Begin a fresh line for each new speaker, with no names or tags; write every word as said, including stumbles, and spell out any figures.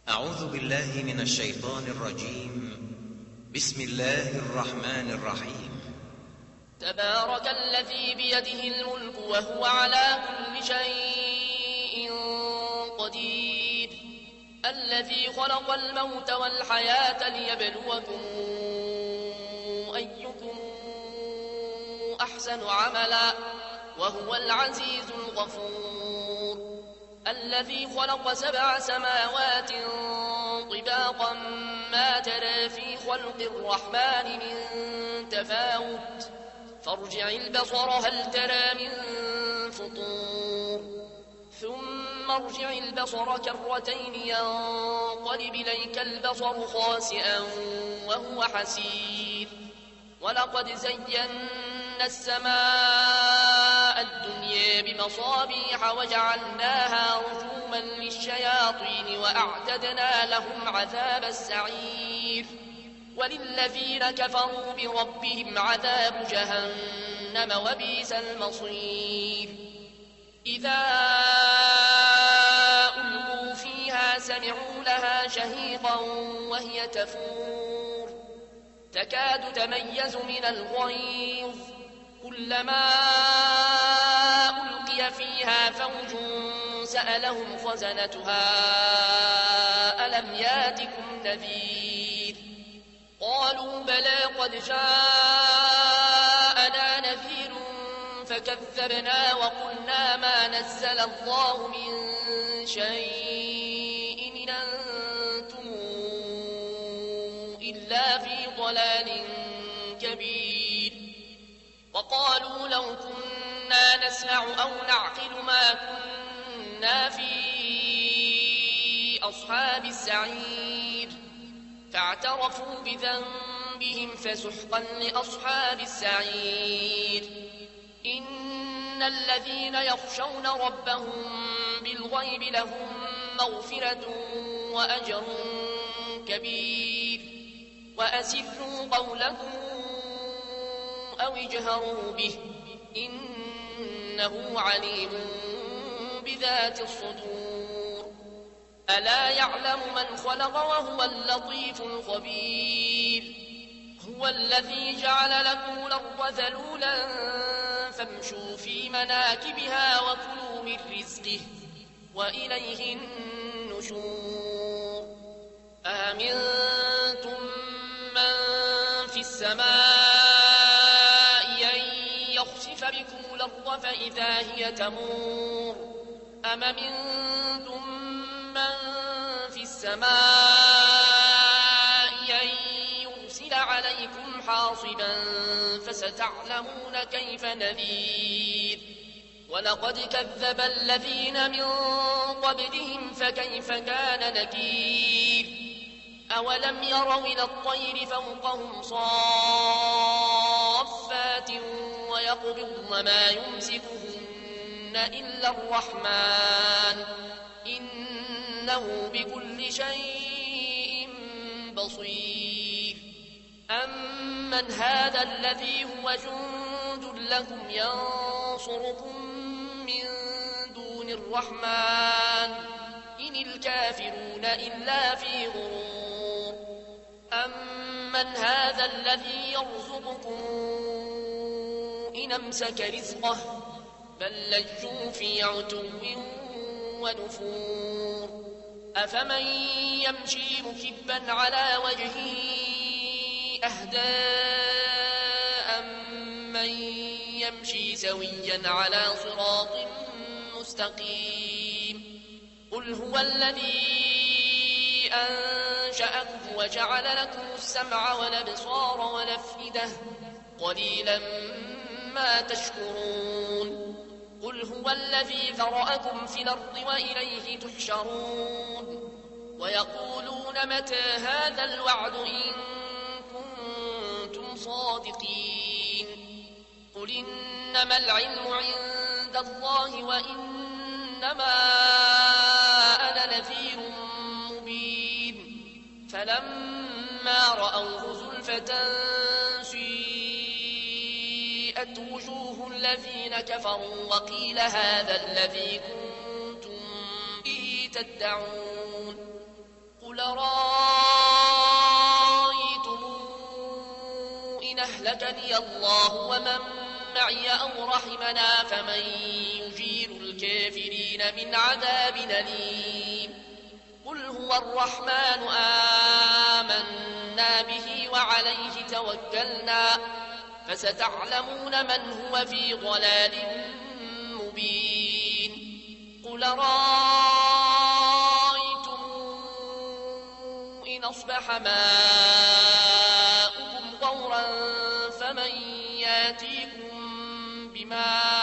أعوذ بالله من الشيطان الرجيم. بسم الله الرحمن الرحيم.
تبارك الذي بيده الملك وهو على كل شيء قدير، الذي خلق الموت والحياة ليبلوكم أيكم أحسن عملا وهو العزيز الغفور، الذي خلق سبع سماوات طباقا ما ترى في خلق الرحمن من تفاوت فارجع البصر هل ترى من فطور ثم ارجع البصر كرتين ينقلب إليك البصر خاسئا وهو حسير، ولقد زينا السماء الدنيا بمصابيح وجعلناها رجوما للشياطين وأعتدنا لهم عذاب السعير، وللذين كفروا بربهم عذاب جهنم وبئس المصير. إذا ألقوا فيها سمعوا لها شهيقا وهي تفور تكاد تميز من الغيظ، كلما ألقي فيها فوج سألهم خزنتها ألم ياتكم نذير، قالوا بلى قد جاءنا نذير فكذبنا وقلنا ما نزل الله من شيء إن أنتم إلا في ضلال كبير، وقالوا لو كنا نسمع أو نعقل ما كنا في أصحاب السعير، فاعترفوا بذنبهم فسحقا لأصحاب السعير. إن الذين يخشون ربهم بالغيب لهم مغفرة وأجر كبير، وأسروا قولكم أو اجهروا به إنه عليم بذات الصدور، ألا يعلم من خلق وهو اللطيف الخبير، هو الذي جعل لكم الأرض ذلولا فامشوا في مناكبها وكلوا من رزقه وإليه النشور. آمنتم من في السماء أن يخسف بكم الأرض فإذا هي تمور، أم منتم من في السماء أن يرسل عليكم حاصبا فستعلمون كيف نذير. ولقد كذب الذين من قبلهم فكيف كان نكير، أولم يروا إلى الطير فوقهم صافات ويقبضن ما يمسكهن إلا الرحمن إنه بكل شيء بصير. أمن هذا الذي هو جند لكم ينصركم من دون الرحمن إن الكافرون إلا في غرور. أمن هذا الذي يرزقكم إن أمسك رزقه بل لجوا في عتو ونفور. أفمن يمشي مكبا على وجهه أهدى أمن يمشي سويا على صراط مستقيم. قل هو الذي أنشأكم وجعل لكم السمع والأبصار والأفئدة قليلا ما تشكرون. قل هو الذي ذرأكم في الأرض وإليه تحشرون. ويقولون متى هذا الوعد إن كنتم صادقين. قل إنما العلم عند الله وإنما أنا نذير مبين. فلما رأوه زلفة سيئت وجوه الذين كفروا وقيل هذا الذي كنتم به تدعون. أهلكني الله ومن معي أو رحمنا فمن يجير الكافرين من عذاب أليم قل هو الرحمن آمنا به وعليه توكلنا فستعلمون من هو في ضلال مبين قل رأيتم إن أصبح ماؤكم غورا فمن ياتيكم بماء